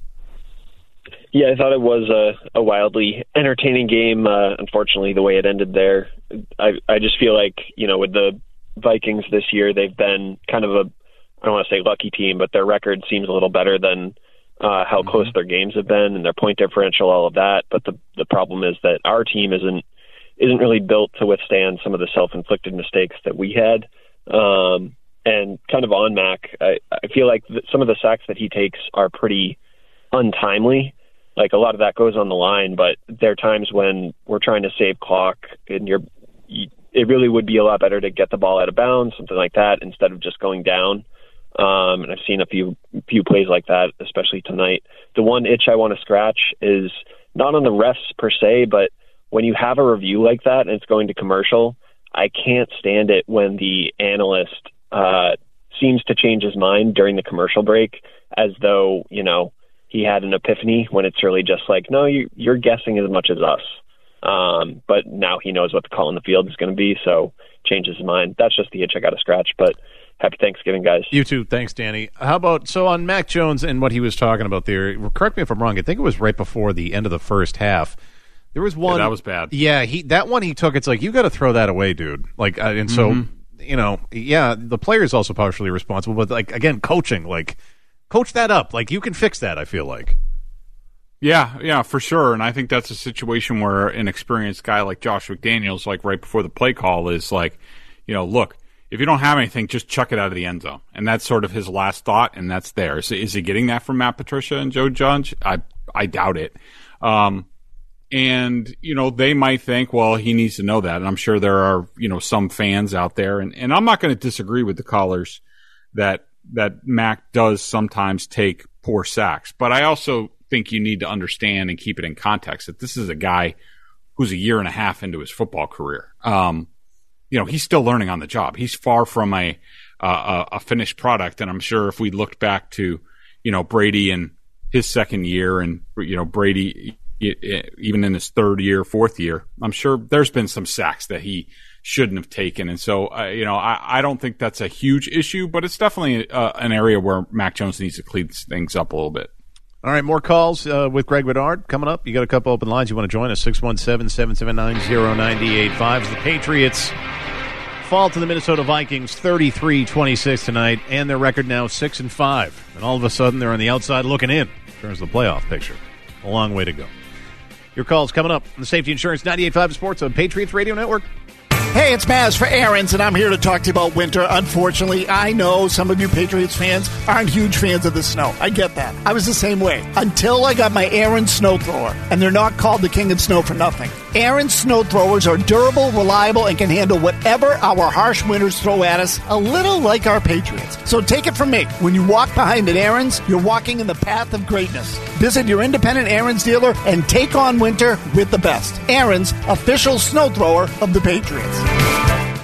Yeah, I thought it was a, a wildly entertaining game. Uh, unfortunately, the way it ended there, I, I just feel like, you know, with the Vikings this year, they've been kind of a, I don't want to say lucky team, but their record seems a little better than Uh, how close their games have been and their point differential, all of that. But the the problem is that our team isn't isn't really built to withstand some of the self-inflicted mistakes that we had. Um, and kind of on Mac, I, I feel like th- some of the sacks that he takes are pretty untimely. Like, a lot of that goes on the line, but there are times when we're trying to save clock, and you're, you, it really would be a lot better to get the ball out of bounds, something like that, instead of just going down. Um, and I've seen a few few plays like that, especially tonight. The one itch I want to scratch is not on the refs per se, but when you have a review like that and it's going to commercial, I can't stand it when the analyst uh, seems to change his mind during the commercial break, as though, you know, he had an epiphany, when it's really just like, no, you, you're guessing as much as us. Um, but now he knows what the call in the field is going to be, so changes his mind. That's just the itch I got to scratch, but happy Thanksgiving, guys. You too. Thanks, Danny. How about, so on Mac Jones and what he was talking about there, correct me if I'm wrong, I think it was right before the end of the first half. There was one. Yeah, that was bad. Yeah, he that one he took, it's like, you got to throw that away, dude. Like, uh, and so, mm-hmm. you know, yeah, the player is also partially responsible, but, like, again, coaching, like, coach that up. Like, you can fix that, I feel like. Yeah, yeah, for sure. And I think that's a situation where an experienced guy like Josh McDaniels, like right before the play call, is like, you know, look, if you don't have anything, just chuck it out of the end zone. And that's sort of his last thought, and that's there. Is, is he getting that from Matt Patricia and Joe Judge? I I doubt it. Um, and, you know, they might think, well, he needs to know that. And I'm sure there are, you know, some fans out there. And, and I'm not going to disagree with the callers that that Mac does sometimes take poor sacks. But I also think you need to understand and keep it in context that this is a guy who's a year and a half into his football career. Um, you know, he's still learning on the job. He's far from a, uh, a finished product. And I'm sure if we looked back to, you know, Brady in his second year and, you know, Brady even in his third year, fourth year, I'm sure there's been some sacks that he shouldn't have taken. And so, uh, you know, I, I don't think that's a huge issue, but it's definitely uh, an area where Mac Jones needs to clean things up a little bit. All right, more calls uh, with Greg Bedard coming up. You got a couple open lines. You want to join us, six one seven, seven seven nine, zero nine eight five. The Patriots fall to the Minnesota Vikings thirty-three twenty-six tonight, and their record now six and five. And all of a sudden, they're on the outside looking in in terms of the playoff picture. A long way to go. Your calls coming up on the Safety Insurance ninety-eight point five Sports on Patriots Radio Network. Hey, it's Maz for Aaron's, and I'm here to talk to you about winter. Unfortunately, I know some of you Patriots fans aren't huge fans of the snow. I get that. I was the same way until I got my Aaron's snow thrower, and they're not called the king of snow for nothing. Aaron's snow throwers are durable, reliable, and can handle whatever our harsh winters throw at us, a little like our Patriots. So take it from me. When you walk behind an Aaron's, you're walking in the path of greatness. Visit your independent Aaron's dealer and take on winter with the best. Aaron's, official snow thrower of the Patriots.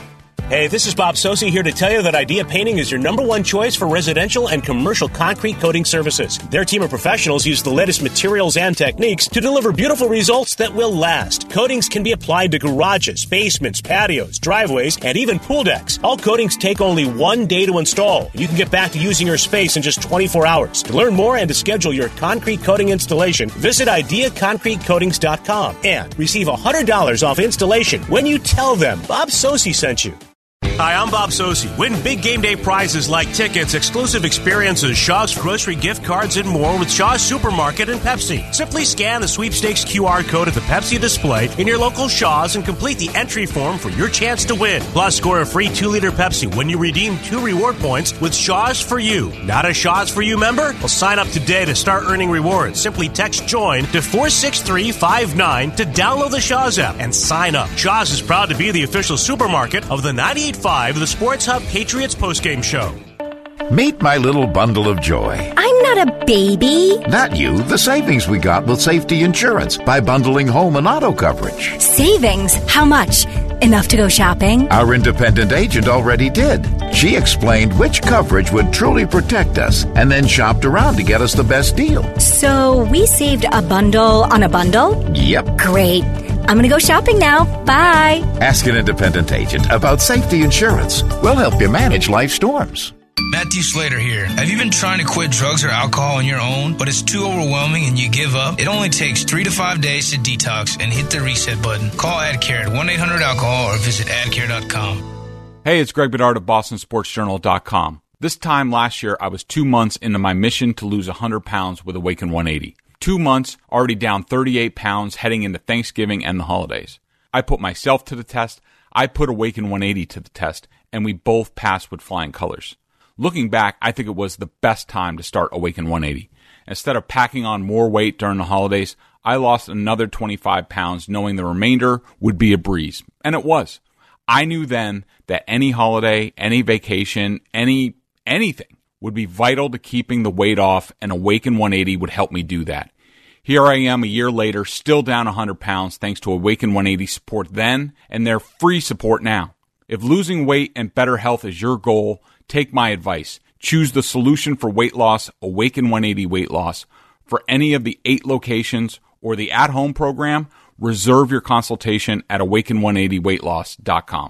Hey, this is Bob Sosi here to tell you that Idea Painting is your number one choice for residential and commercial concrete coating services. Their team of professionals use the latest materials and techniques to deliver beautiful results that will last. Coatings can be applied to garages, basements, patios, driveways, and even pool decks. All coatings take only one day to install. You can get back to using your space in just twenty-four hours. To learn more and to schedule your concrete coating installation, visit idea concrete coatings dot com and receive one hundred dollars off installation when you tell them Bob Sosi sent you. Hi, I'm Bob Sosi. Win big game day prizes like tickets, exclusive experiences, Shaw's grocery gift cards, and more with Shaw's Supermarket and Pepsi. Simply scan the sweepstakes Q R code at the Pepsi display in your local Shaw's and complete the entry form for your chance to win. Plus, score a free two liter Pepsi when you redeem two reward points with Shaw's For You. Not a Shaw's For You member? Well, sign up today to start earning rewards. Simply text JOIN to four six three five nine to download the Shaw's app and sign up. Shaw's is proud to be the official supermarket of the ninety-eight point five, the Sports Hub Patriots postgame show. Meet my little bundle of joy. I'm not a baby. Not you. The savings we got with Safety Insurance by bundling home and auto coverage. Savings? How much? Enough to go shopping? Our independent agent already did. She explained which coverage would truly protect us and then shopped around to get us the best deal. So we saved a bundle on a bundle? Yep. Great. I'm going to go shopping now. Bye. Ask an independent agent about Safety Insurance. We'll help you manage life storms. Matthew Slater here. Have you been trying to quit drugs or alcohol on your own, but it's too overwhelming and you give up? It only takes three to five days to detox and hit the reset button. Call AdCare at one eight hundred alcohol or visit adcare dot com. Hey, it's Greg Bedard of Boston Sports Journal dot com. This time last year, I was two months into my mission to lose one hundred pounds with Awaken one eighty. Two months, already down thirty-eight pounds heading into Thanksgiving and the holidays. I put myself to the test, I put Awaken one eighty to the test, and we both passed with flying colors. Looking back, I think it was the best time to start Awaken one eighty. Instead of packing on more weight during the holidays, I lost another twenty-five pounds knowing the remainder would be a breeze. And it was. I knew then that any holiday, any vacation, any anything would be vital to keeping the weight off, and Awaken one eighty would help me do that. Here I am a year later, still down one hundred pounds thanks to Awaken one eighty support then and their free support now. If losing weight and better health is your goal, take my advice. Choose the solution for weight loss, Awaken one eighty Weight Loss. For any of the eight locations or the at-home program, reserve your consultation at awaken one eighty weight loss dot com.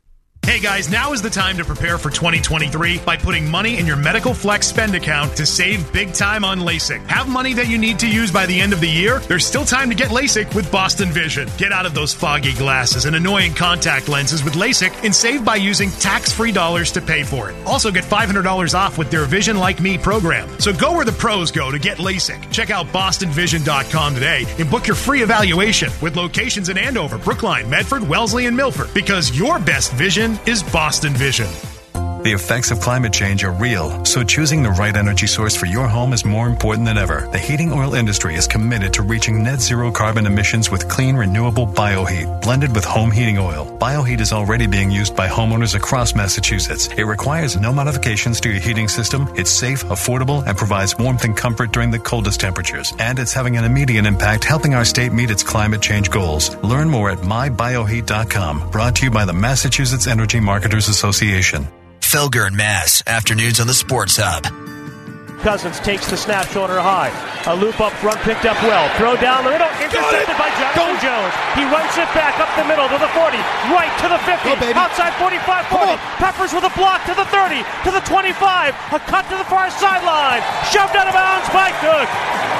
Hey guys, now is the time to prepare for twenty twenty-three by putting money in your Medical Flex spend account to save big time on LASIK. Have money that you need to use by the end of the year? There's still time to get LASIK with Boston Vision. Get out of those foggy glasses and annoying contact lenses with LASIK and save by using tax-free dollars to pay for it. Also get five hundred dollars off with their Vision Like Me program. So go where the pros go to get LASIK. Check out boston vision dot com today and book your free evaluation with locations in Andover, Brookline, Medford, Wellesley, and Milford, because your best vision is Boston Vision. The effects of climate change are real, so choosing the right energy source for your home is more important than ever. The heating oil industry is committed to reaching net zero carbon emissions with clean, renewable BioHeat, blended with home heating oil. BioHeat is already being used by homeowners across Massachusetts. It requires no modifications to your heating system. It's safe, affordable, and provides warmth and comfort during the coldest temperatures. And it's having an immediate impact, helping our state meet its climate change goals. Learn more at my bio heat dot com. Brought to you by the Massachusetts Energy Marketers Association. Felger and Mass, afternoons on the Sports Hub. Cousins takes the snap shoulder high. A loop up front picked up well. Throw down the middle, intercepted by Jonathan Jones. He runs it back up the middle to the forty, right to the fifty, oh, outside forty-five forty. Peppers with a block to the thirty, to the twenty-five. A cut to the far sideline. Shoved out of bounds by Cook.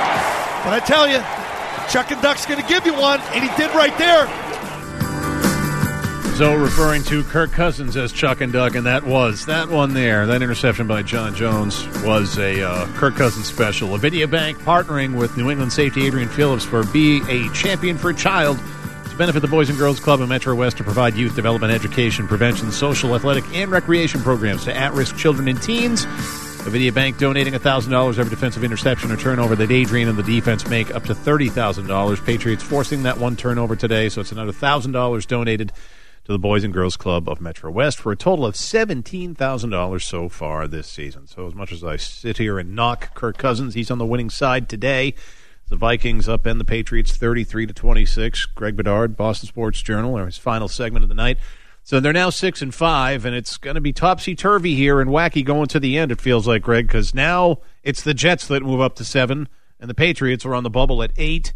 But I tell you, Chuck and Duck's going to give you one, and he did right there. So referring to Kirk Cousins as Chuck and Duck, and that was that one there. That interception by John Jones was a uh, Kirk Cousins special. Avidia Bank partnering with New England safety Adrian Phillips for Be a Champion for a Child to benefit the Boys and Girls Club in Metro West to provide youth development, education, prevention, social, athletic, and recreation programs to at-risk children and teens. Avidia Bank donating one thousand dollars every defensive interception or turnover that Adrian and the defense make, up to thirty thousand dollars. Patriots forcing that one turnover today, so it's another one thousand dollars donated to the Boys and Girls Club of Metro West for a total of seventeen thousand dollars so far this season. So as much as I sit here and knock Kirk Cousins, he's on the winning side today. The Vikings upend the Patriots thirty-three to twenty-six. Greg Bedard, Boston Sports Journal, or his final segment of the night. So they're now six and five, and it's going to be topsy-turvy here and wacky going to the end, it feels like, Greg, because now it's the Jets that move up to seven, and the Patriots are on the bubble at eight.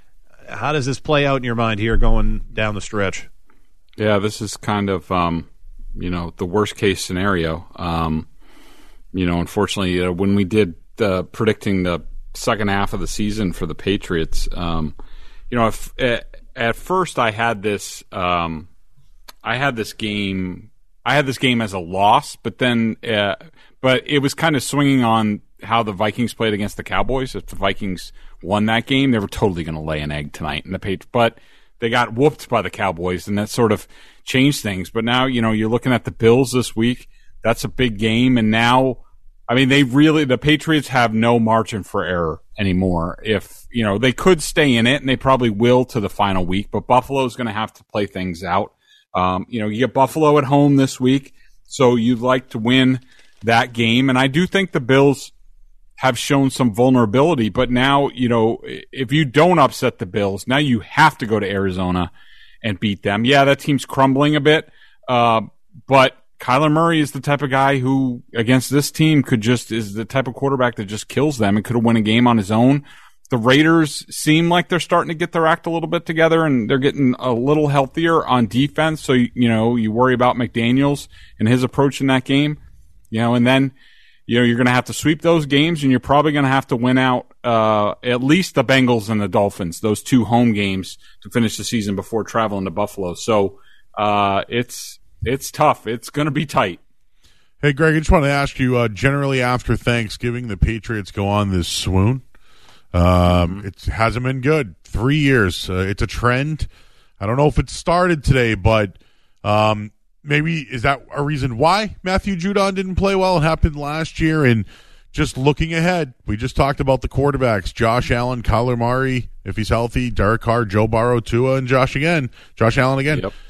How does this play out in your mind here going down the stretch? Yeah, this is kind of, um, you know, the worst-case scenario. Um, you know, unfortunately, uh, when we did uh, predicting the second half of the season for the Patriots, um, you know, if, at, at first I had this um, – I had this game. I had this game as a loss, but then, uh, but it was kind of swinging on how the Vikings played against the Cowboys. If the Vikings won that game, they were totally going to lay an egg tonight in the page. But they got whooped by the Cowboys, and that sort of changed things. But now, you know, you're looking at the Bills this week. That's a big game, and now, I mean, they really the Patriots have no margin for error anymore. If you know, they could stay in it, and they probably will to the final week. But Buffalo's going to have to play things out. Um, you know, you get Buffalo at home this week, so you'd like to win that game. And I do think the Bills have shown some vulnerability, but now, you know, if you don't upset the Bills, now you have to go to Arizona and beat them. Yeah, that team's crumbling a bit, uh, but Kyler Murray is the type of guy who, against this team, could just is the type of quarterback that just kills them and could have won a game on his own. The Raiders seem like they're starting to get their act a little bit together, and they're getting a little healthier on defense. So, you know, you worry about McDaniels and his approach in that game, you know, and then, you know, you're going to have to sweep those games, and you're probably going to have to win out uh, at least the Bengals and the Dolphins, those two home games to finish the season before traveling to Buffalo. So uh, it's it's tough. It's going to be tight. Hey, Greg, I just want to ask you, uh, generally after Thanksgiving, the Patriots go on this swoon. Um, mm-hmm. It hasn't been good. Three years. Uh, it's a trend. I don't know if it started today, but um, maybe is that a reason why Matthew Judon didn't play well? It happened last year. And just looking ahead, we just talked about the quarterbacks, Josh Allen, Kyler Murray, if he's healthy, Derek Carr, Joe Burrow, Tua, and Josh again, Josh Allen again. Yep.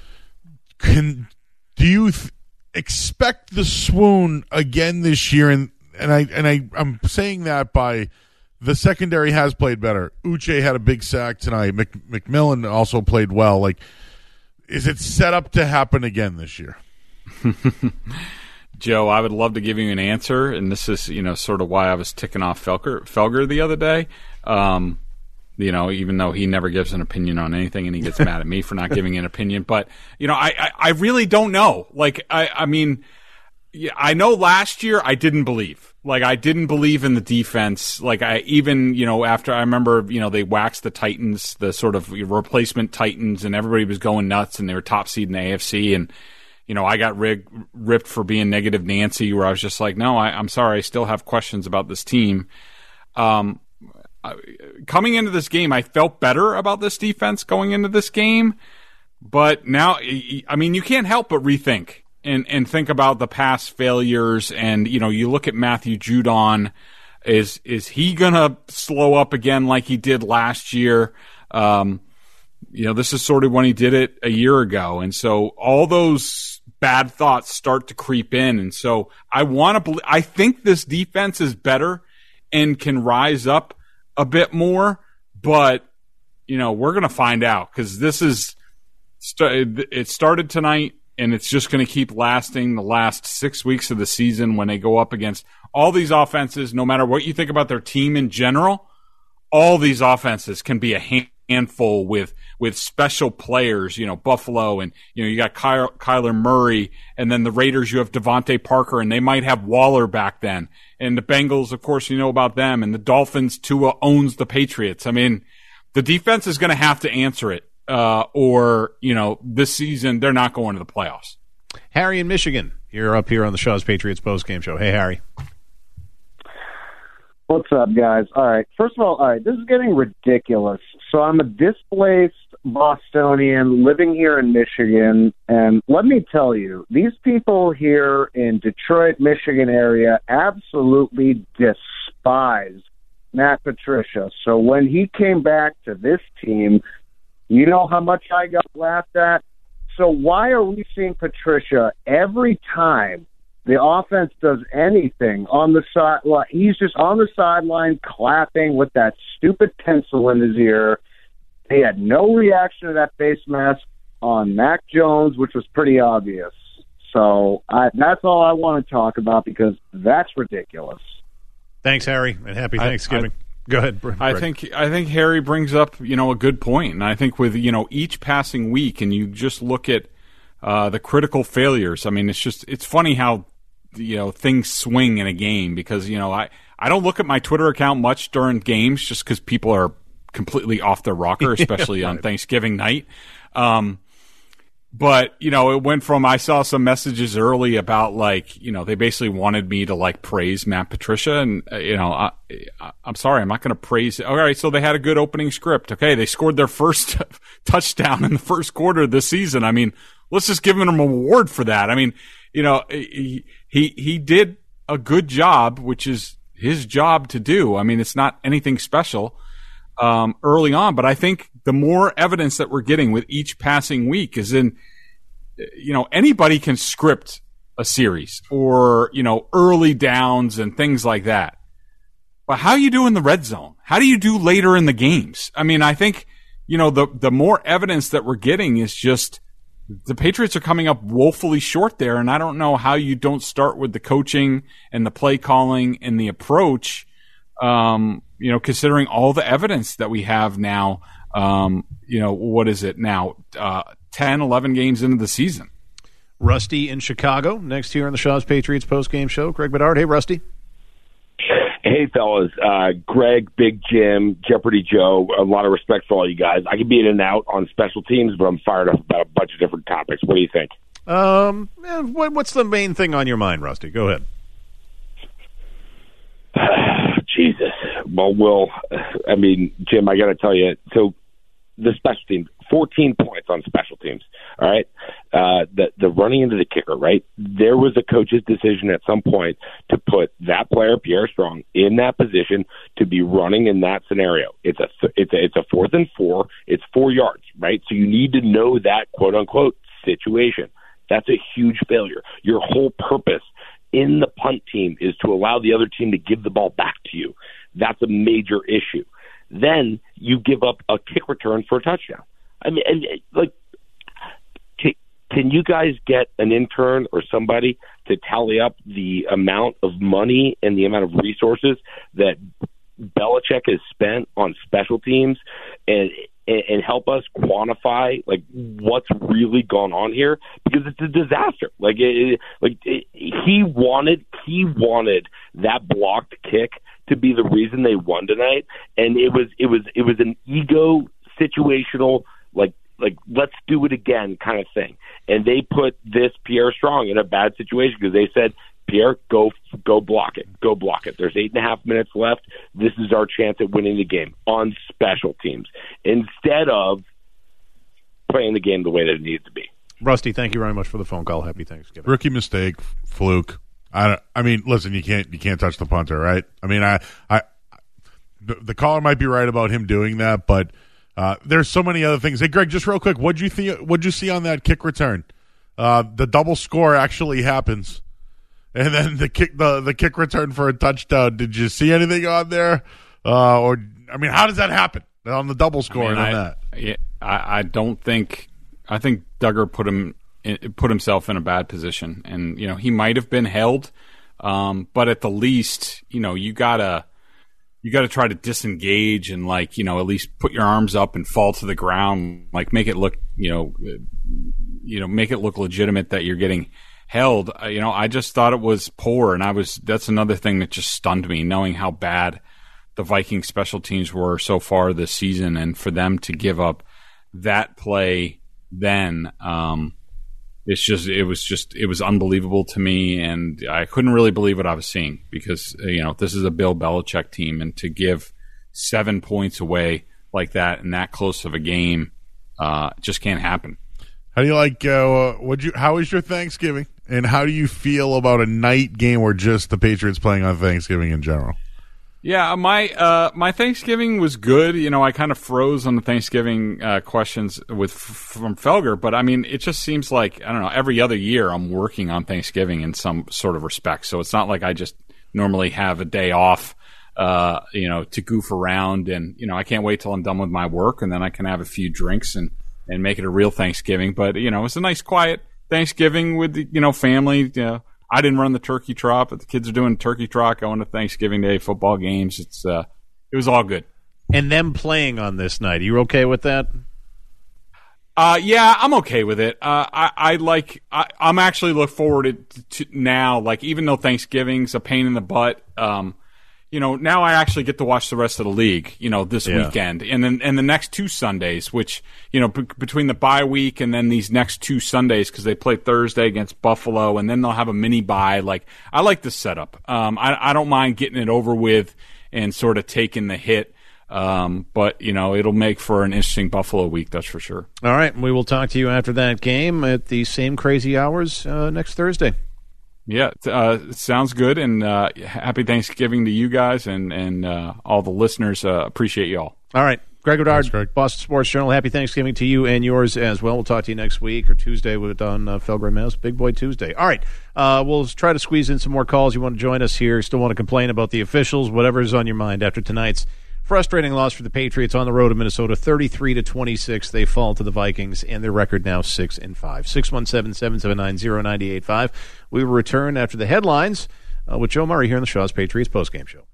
Can do you th- expect the swoon again this year? And and I and I I'm saying that by the secondary has played better. Uche had a big sack tonight. Mc, McMillan also played well. Like, is it set up to happen again this year? Joe, I would love to give you an answer, and this is, you know, sort of why I was ticking off Felger, Felger the other day. Um, you know, even though he never gives an opinion on anything, and he gets mad at me for not giving an opinion. But, you know, I, I, I really don't know. Like, I, I mean, yeah, I know last year I didn't believe. Like, I didn't believe in the defense. Like, I even, you know, after I remember, you know, they waxed the Titans, the sort of replacement Titans, and everybody was going nuts, and they were top seed in the A F C. And, you know, I got rig- ripped for being negative Nancy, where I was just like, no, I, I'm sorry. I still have questions about this team. Um, I, coming into this game, I felt better about this defense going into this game. But now, I mean, you can't help but rethink. And and think about the past failures, and you know, you look at Matthew Judon. Is is he gonna slow up again like he did last year? Um, you know, this is sort of when he did it a year ago, and so all those bad thoughts start to creep in. And so I want to believe. I think this defense is better and can rise up a bit more, but you know, we're gonna find out, because this is it started tonight. And it's just going to keep lasting the last six weeks of the season when they go up against all these offenses. No matter what you think about their team in general, all these offenses can be a handful with with special players. You know, Buffalo, and you know, you got Ky- Kyler Murray, and then the Raiders, you have Devontae Parker, and they might have Waller back then. And the Bengals, of course, you know about them. And the Dolphins, Tua owns the Patriots. I mean, the defense is going to have to answer it. Uh, or, you know, this season, they're not going to the playoffs. Harry in Michigan, you're up here on the Shaw's Patriots postgame show. Hey, Harry. What's up, guys? All right. First of all, all right, this is getting ridiculous. So I'm a displaced Bostonian living here in Michigan, and let me tell you, these people here in Detroit, Michigan area absolutely despise Matt Patricia. So when he came back to this team, you know how much I got laughed at? So why are we seeing Patricia every time the offense does anything on the side? Well, he's just on the sideline clapping with that stupid pencil in his ear. He had no reaction to that face mask on Mac Jones, which was pretty obvious. So I, that's all I want to talk about because that's ridiculous. Thanks, Harry, and happy Thanksgiving. I, I, Go ahead, Greg. I think I think Harry brings up, you know, a good point, and I think with, you know, each passing week, and you just look at uh, the critical failures. I mean, it's just it's funny how, you know, things swing in a game because, you know, I, I don't look at my Twitter account much during games just because people are completely off their rocker, especially yeah, right. on Thanksgiving night. Um, But, you know, it went from, I saw some messages early about, like, you know, they basically wanted me to, like, praise Matt Patricia. And, uh, you know, I, I'm sorry, I'm not going to praise. All right, so they had a good opening script. Okay, they scored their first touchdown in the first quarter of this season. I mean, let's just give them an award for that. I mean, you know, he, he, he did a good job, which is his job to do. I mean, it's not anything special um, early on, but I think the more evidence that we're getting with each passing week is in, you know, anybody can script a series or, you know, early downs and things like that. But how you do in the red zone? How do you do later in the games? I mean, I think, you know, the, the more evidence that we're getting is just the Patriots are coming up woefully short there. And I don't know how you don't start with the coaching and the play calling and the approach, um, you know, considering all the evidence that we have now. Um, you know, what is it now? Uh, ten, eleven games into the season. Rusty in Chicago, next here on the Shaw's Patriots postgame show. Greg Bedard. Hey, Rusty. Hey, fellas. Uh, Greg, Big Jim, Jeopardy Joe, a lot of respect for all you guys. I could be in and out on special teams, but I'm fired up about a bunch of different topics. What do you think? Um, what's the main thing on your mind, Rusty? Go ahead. Jesus. Well, Will, I mean, Jim, I got to tell you, so the special teams, fourteen points on special teams, all right? Uh, the, the running into the kicker, right? There was a coach's decision at some point to put that player, Pierre Strong, in that position to be running in that scenario. It's a, it's a, it's a fourth and four. It's four yards, right? So you need to know that quote-unquote situation. That's a huge failure. Your whole purpose in the punt team is to allow the other team to give the ball back to you. That's a major issue. Then you give up a kick return for a touchdown. I mean, and, like, can, can you guys get an intern or somebody to tally up the amount of money and the amount of resources that Belichick has spent on special teams and and help us quantify like what's really gone on here? Because it's a disaster. Like, it, like it, he wanted he wanted that blocked kick to be the reason they won tonight, and it was it was it was an ego situational like like let's do it again kind of thing. And they put this Pierre Strong in a bad situation because they said, Pierre, go go block it, go block it. There's eight and a half minutes left. This is our chance at winning the game on special teams instead of playing the game the way that it needs to be. Rusty, thank you very much for the phone call. Happy Thanksgiving. Rookie mistake, fluke. I don't, I mean, listen, you can't you can't touch the punter, right? I mean, I I the, the caller might be right about him doing that, but uh, there's so many other things. Hey, Greg, just real quick, what'd you think? What'd you see on that kick return? Uh, the double score actually happens, and then the kick the the kick return for a touchdown. Did you see anything on there? Uh, or I mean, how does that happen on the double score? I mean, on I, that, yeah, I, I don't think. I think Duggar put him. put himself in a bad position, and you know he might have been held, um, but at the least, you know you gotta you gotta try to disengage and like you know at least put your arms up and fall to the ground, like make it look you know you know make it look legitimate that you're getting held. Uh, you know I just thought it was poor, and I was that's another thing that just stunned me, knowing how bad the Vikings special teams were so far this season, and for them to give up that play then. Um, It's just, it was just, it was unbelievable to me, and I couldn't really believe what I was seeing because, you know, this is a Bill Belichick team, and to give seven points away like that in that close of a game uh, just can't happen. How do you like, uh, what you, how was your Thanksgiving, and how do you feel about a night game or just the Patriots playing on Thanksgiving in general? Yeah, my uh, my Thanksgiving was good. You know, I kind of froze on the Thanksgiving uh, questions with from Felger, but I mean, it just seems like I don't know. Every other year, I'm working on Thanksgiving in some sort of respect. So it's not like I just normally have a day off, uh, you know, to goof around. And you know, I can't wait till I'm done with my work, and then I can have a few drinks and and make it a real Thanksgiving. But, you know, it's a nice, quiet Thanksgiving with, you know, family. You know, I didn't run the turkey trot, but the kids are doing turkey trot, going to Thanksgiving Day football games. It's uh, it was all good. And them playing on this night, are you okay with that? Uh, yeah, I'm okay with it. Uh, I, I like, I, I'm actually look forward to, to now, like, even though Thanksgiving's a pain in the butt, um, you know, now I actually get to watch the rest of the league, you know, this Yeah. weekend. And then, and the next two Sundays, which, you know, b- between the bye week and then these next two Sundays, because they play Thursday against Buffalo, and then they'll have a mini bye. Like, I like this setup. Um, I, I don't mind getting it over with and sort of taking the hit. Um, but, you know, it'll make for an interesting Buffalo week, that's for sure. All right, we will talk to you after that game at the same crazy hours uh, next Thursday. Yeah, uh, it sounds good, and uh, happy Thanksgiving to you guys and, and uh, all the listeners. Uh, appreciate you all. All right. Greg Bedard, Boston Sports Journal, happy Thanksgiving to you and yours as well. We'll talk to you next week or Tuesday with on uh, Felger and Mouse, Big Boy Tuesday. All right, uh, we'll try to squeeze in some more calls. You want to join us here, still want to complain about the officials, whatever's on your mind after tonight's frustrating loss for the Patriots on the road in Minnesota, thirty-three to twenty-six. They fall to the Vikings, and their record now six and five. six one seven, seven seven nine, zero nine eight five. We will return after the headlines uh, with Joe Murray here on the Shaw's Patriots postgame show.